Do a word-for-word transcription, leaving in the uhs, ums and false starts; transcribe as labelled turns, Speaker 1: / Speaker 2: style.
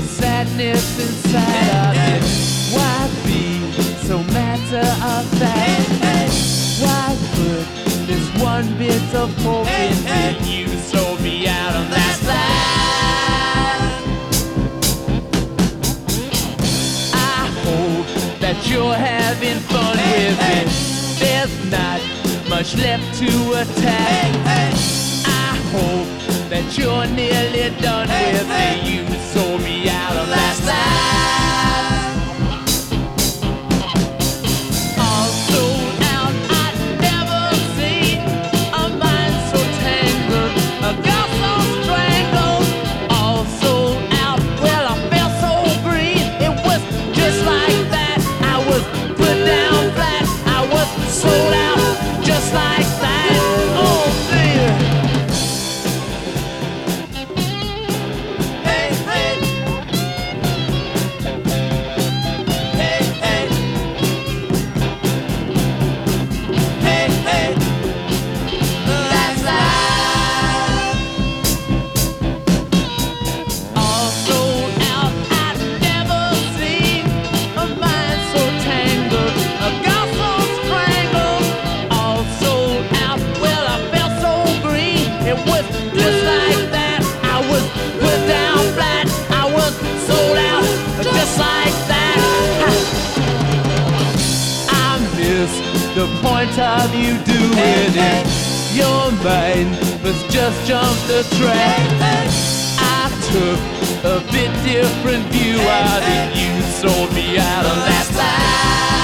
Speaker 1: sadness inside of me. Why be so matter of fact? Why put this one bit of hope in me? You sold me out on that side. I hope that you're having fun with it. There's not much left to attack. I hope that you're nearly done with me. You sold me out on that side. All sold out, I'd never seen a mind so tangled, a girl so strangled. All sold out, well I felt so green. It was just like that. I was put down flat. I was sold out, just like that. Oh dear. Hey, hey. Hey, hey. Hey, hey. That's life. All sold out, I'd never seen a mind so tangled, a girl so strangled. All sold out, well I felt so green. It was just like that. I was put down flat. I was sold out, just like that. I miss the point of you doing it. Your mind was just jumped the track. I took a bit different view of it. You sold me out on that side.